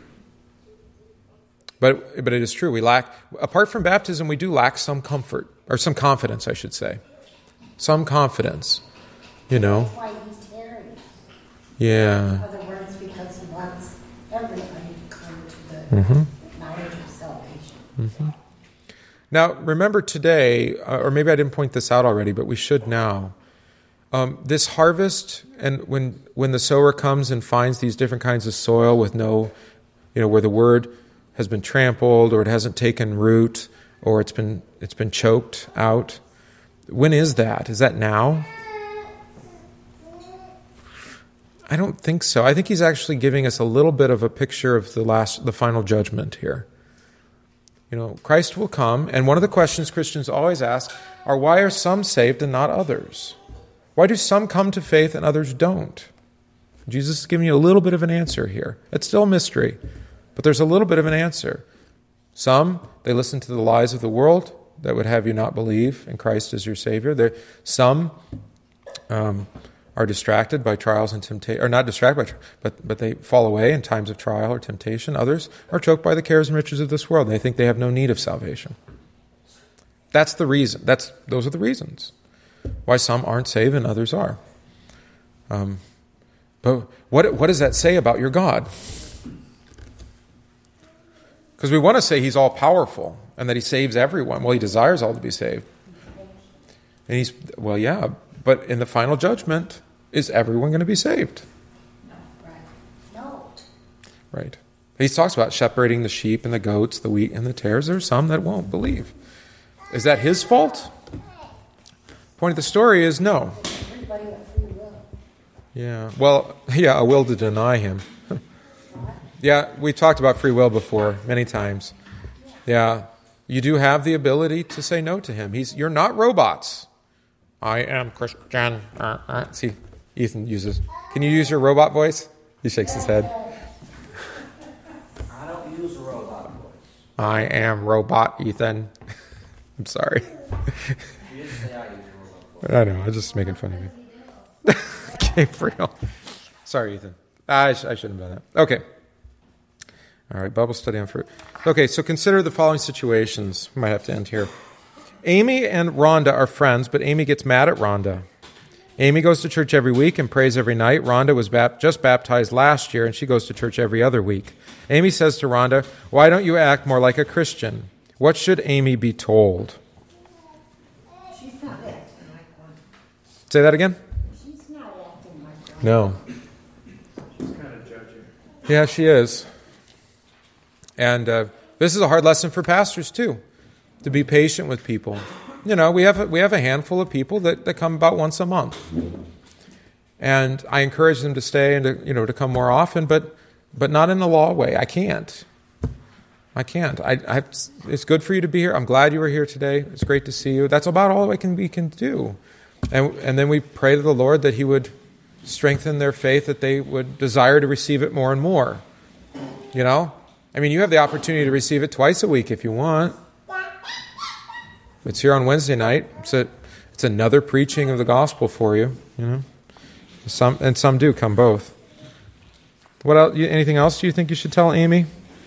But it is true, we lack, apart from baptism, we do lack some comfort, or some confidence, I should say. Some confidence, That's why he's tarrying. Yeah. In other words, because he wants everybody to come to the knowledge of salvation. Mm-hmm. Now, remember today, or maybe I didn't point this out already, but we should now. This harvest, and when the sower comes and finds these different kinds of soil with no, where the word has been trampled, or it hasn't taken root, or it's been choked out. When is that? Is that now? I don't think so. I think he's actually giving us a little bit of a picture of the final judgment here. Christ will come, and one of the questions Christians always ask are, why are some saved and not others? Why do some come to faith and others don't? Jesus is giving you a little bit of an answer here. It's still a mystery, but there's a little bit of an answer. Some, they listen to the lies of the world that would have you not believe in Christ as your Savior. Some are distracted by trials and temptation, or not distracted by, but they fall away in times of trial or temptation. Others are choked by the cares and riches of this world. They think they have no need of salvation. That's the reason. Those are the reasons why some aren't saved and others are. But what does that say about your God? Because we want to say he's all powerful and that he saves everyone. Well, he desires all to be saved. And yeah, but in the final judgment, is everyone going to be saved? No. Right. He talks about separating the sheep and the goats, the wheat and the tares. There's some that won't believe. Is that his fault? Point of the story is no. Everybody has free will. Yeah. Well, yeah, a will to deny him. Yeah, we talked about free will before many times. Yeah. You do have the ability to say no to him. You're not robots. I am Christian. See, Ethan uses. Can you use your robot voice? He shakes his head. I don't use a robot voice. I am robot Ethan. I'm sorry. You didn't say I use a robot voice. I know. I'm just making fun of you. Gabriel. Sorry, Ethan. I shouldn't have done that. Okay. All right. Bible study on fruit. Okay. So consider the following situations. We might have to end here. Amy and Rhonda are friends, but Amy gets mad at Rhonda. Amy goes to church every week and prays every night. Rhonda was just baptized last year, and she goes to church every other week. Amy says to Rhonda, "Why don't you act more like a Christian?" What should Amy be told? She's not acting like one. Say that again? She's not acting like one. No. She's kind of judging. Yeah, she is. And this is a hard lesson for pastors, too, to be patient with people. You know, we have a handful of people that come about once a month. And I encourage them to stay and to come more often, but not in the law way. I can't. It's good for you to be here. I'm glad you were here today. It's great to see you. That's about all we can do. And then we pray to the Lord that he would strengthen their faith, that they would desire to receive it more and more. You know? I mean, you have the opportunity to receive it twice a week if you want. It's here on Wednesday night. It's another preaching of the gospel for you. You know, some do come both. What else? Anything else you think you should tell Amy?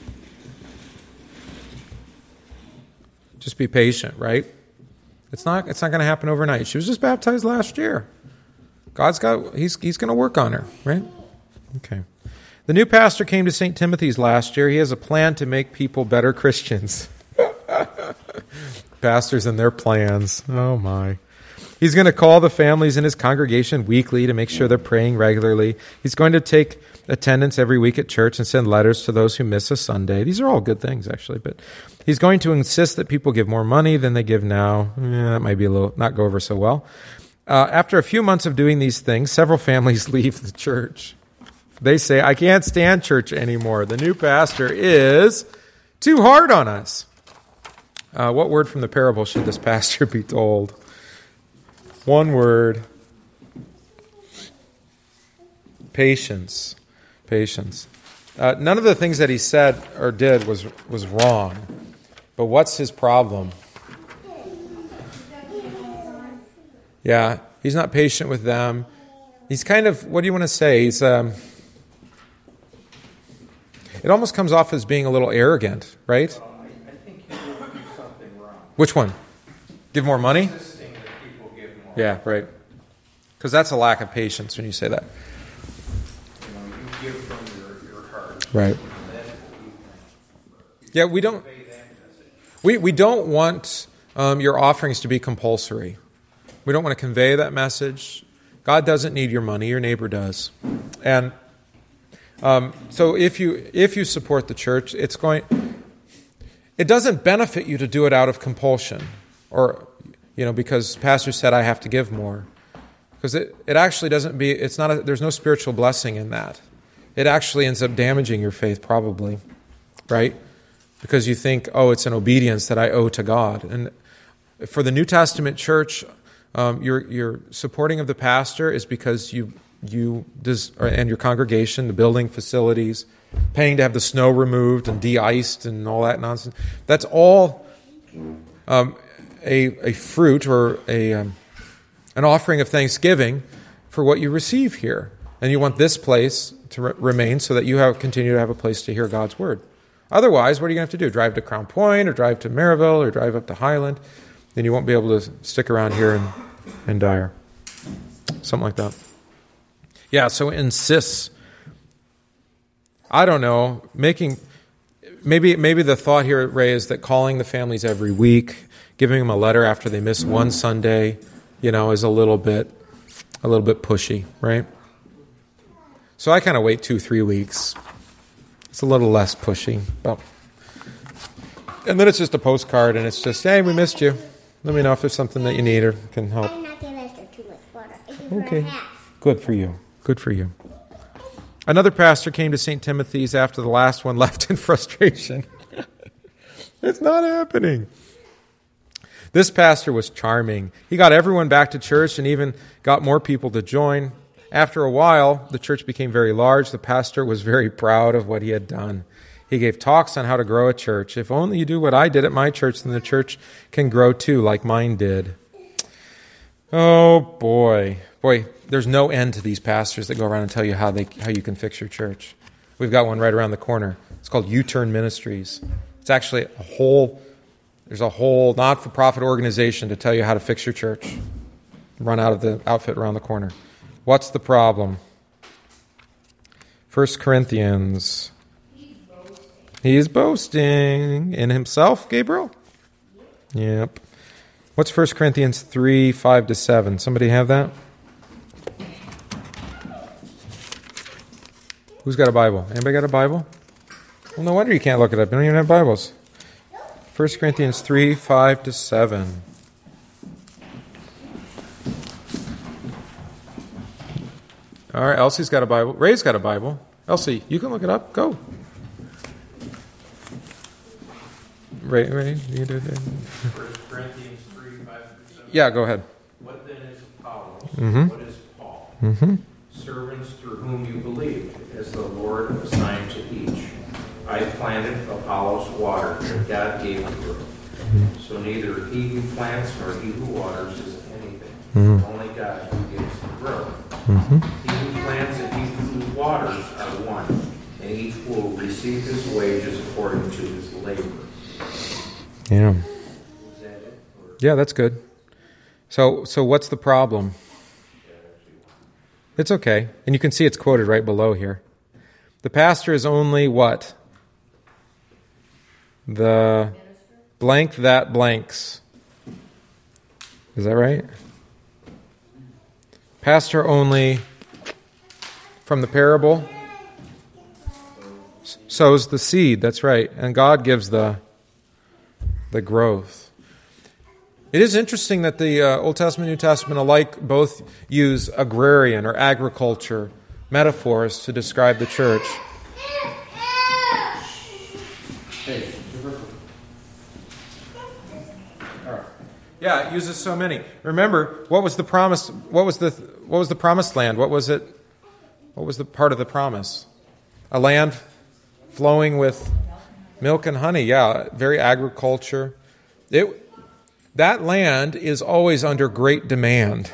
Just be patient, right? It's not going to happen overnight. She was just baptized last year. He's going to work on her, right? Okay. The new pastor came to St. Timothy's last year. He has a plan to make people better Christians. Pastors and their plans. Oh, my. He's going to call the families in his congregation weekly to make sure they're praying regularly. He's going to take attendance every week at church and send letters to those who miss a Sunday. These are all good things, actually. But he's going to insist that people give more money than they give now. That might be not go over so well. After a few months of doing these things, several families leave the church. They say, "I can't stand church anymore. The new pastor is too hard on us." What word from the parable should this pastor be told? One word. Patience. Patience. None of the things that he said or did was wrong. But what's his problem? Yeah, he's not patient with them. He's kind of, what do you want to say? He's it almost comes off as being a little arrogant, right? I think he would do something wrong. Which one? Give more money? Insisting that people give more. Yeah, right. Because that's a lack of patience when you say that. You know, you give from your heart. Right. And then Yeah, we don't. convey that message. We don't want your offerings to be compulsory. We don't want to convey that message. God doesn't need your money; your neighbor does. And so, if you support the church, it doesn't benefit you to do it out of compulsion, or because pastor said I have to give more, because it actually doesn't be. It's not. There's no spiritual blessing in that. It actually ends up damaging your faith, probably, right? Because you think, it's an obedience that I owe to God. And for the New Testament church, your supporting of the pastor is because you and your congregation, the building facilities, paying to have the snow removed and de-iced and all that nonsense. That's all a fruit or an offering of thanksgiving for what you receive here. And you want this place to remain so that you continue to have a place to hear God's word. Otherwise, what are you going to have to do? Drive to Crown Point or drive to Maryville or drive up to Highland? Then you won't be able to stick around here in Dyer. Something like that. Yeah, so insists. I don't know, maybe the thought here, Ray, is that calling the families every week, giving them a letter after they miss one Sunday, is a little bit pushy, right? So I kind of wait 2-3 weeks. It's a little less pushy. And then it's just a postcard, and it's just, hey, we missed you. Let me know if there's something that you need or can help. I'm not giving Esther too much water. I give her Okay. half. Good for you. Good for you. Another pastor came to St. Timothy's after the last one left in frustration. It's not happening. This pastor was charming. He got everyone back to church and even got more people to join. After a while, the church became very large. The pastor was very proud of what he had done. He gave talks on how to grow a church. If only you do what I did at my church, then the church can grow too, like mine did. Oh, boy. Boy, there's no end to these pastors that go around and tell you how you can fix your church. We've got one right around the corner. It's called U-Turn Ministries. It's actually there's a whole not-for-profit organization to tell you how to fix your church. Run out of the outfit around the corner. What's the problem? 1 Corinthians. He's boasting in himself, Gabriel? Yep. What's 1 Corinthians 3, 5-7? Somebody have that? Who's got a Bible? Anybody got a Bible? Well, no wonder you can't look it up. You don't even have Bibles. 1 Corinthians 3, 5-7. All right, Elsie's got a Bible. Ray's got a Bible. Elsie, you can look it up. Go. Ray, you did it. 1 Corinthians 3, 5-7. Yeah, go ahead. What then is Apollos? Mm-hmm. What is Paul? Mm-hmm. Servants through whom you believed, as the Lord assigned to each. I planted, Apollos watered, but God gave the growth. So neither he who plants nor he who waters is anything. Only God who gives the growth. He who plants and he who waters are one, and each will receive his wages according to his labor. Yeah. Is that it? Or- Yeah, that's good. So what's the problem? It's okay. And you can see it's quoted right below here. The pastor is only what? The blank that blanks. Is that right? Pastor only, from the parable, sows the seed. That's right. And God gives the growth. It is interesting that the Old Testament and New Testament alike both use agrarian or agriculture metaphors to describe the church. Yeah, it uses so many. Remember, what was the promise? What was the promised land? What was it? What was the part of the promise? A land flowing with milk and honey. Yeah, very agriculture. That land is always under great demand.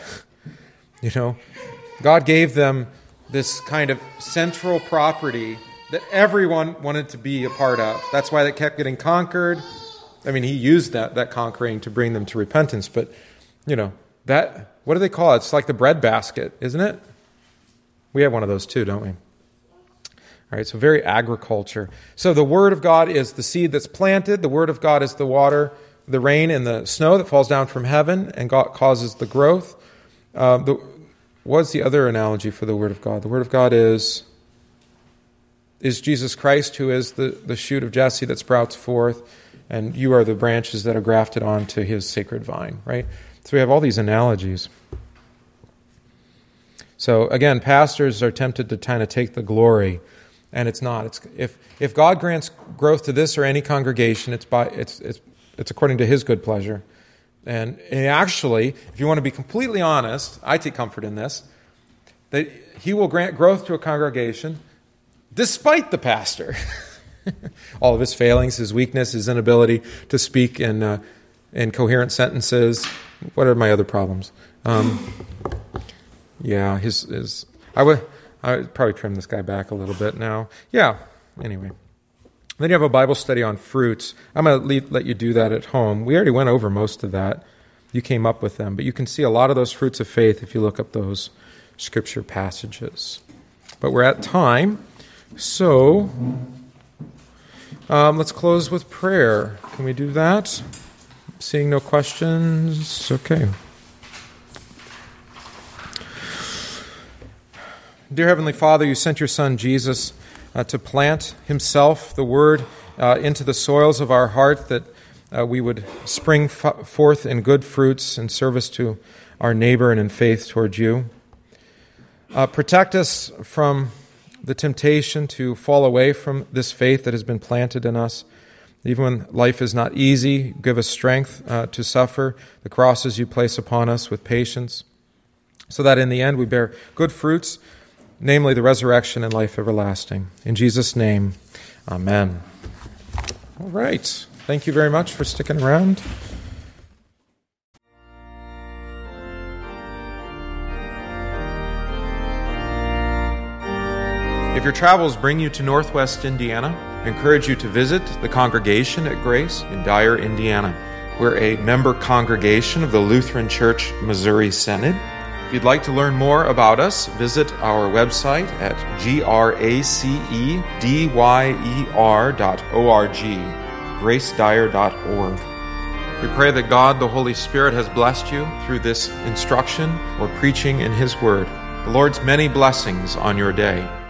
God gave them this kind of central property that everyone wanted to be a part of. That's why they kept getting conquered. I mean, he used that conquering to bring them to repentance. But, that, what do they call it? It's like the breadbasket, isn't it? We have one of those too, don't we? All right, so very agriculture. So the Word of God is the seed that's planted. The Word of God is the water, the rain and the snow that falls down from heaven and God causes the growth. What's the other analogy for the Word of God? The Word of God is Jesus Christ, who is the shoot of Jesse that sprouts forth, and you are the branches that are grafted onto his sacred vine, right? So we have all these analogies. So again, pastors are tempted to kind of take the glory, and it's not. If God grants growth to this or any congregation, it's according to his good pleasure. And actually, if you want to be completely honest, I take comfort in this, that he will grant growth to a congregation despite the pastor. All of his failings, his weakness, his inability to speak in coherent sentences. What are my other problems? Yeah, I would probably trim this guy back a little bit now. Yeah, anyway. Then you have a Bible study on fruits. I'm going to let you do that at home. We already went over most of that. You came up with them. But you can see a lot of those fruits of faith if you look up those scripture passages. But we're at time. So Let's close with prayer. Can we do that? Seeing no questions? Okay. Dear Heavenly Father, you sent your Son Jesus to plant himself, the Word, into the soils of our heart, that we would spring forth in good fruits in service to our neighbor and in faith toward you. Protect us from the temptation to fall away from this faith that has been planted in us. Even when life is not easy, give us strength to suffer the crosses you place upon us with patience, so that in the end we bear good fruits, namely the resurrection and life everlasting. In Jesus' name, amen. All right. Thank you very much for sticking around. If your travels bring you to Northwest Indiana, I encourage you to visit the congregation at Grace in Dyer, Indiana. We're a member congregation of the Lutheran Church Missouri Synod. If you'd like to learn more about us, visit our website at gracedyer.org, gracedyer.org. We pray that God, the Holy Spirit, has blessed you through this instruction or preaching in His Word. The Lord's many blessings on your day.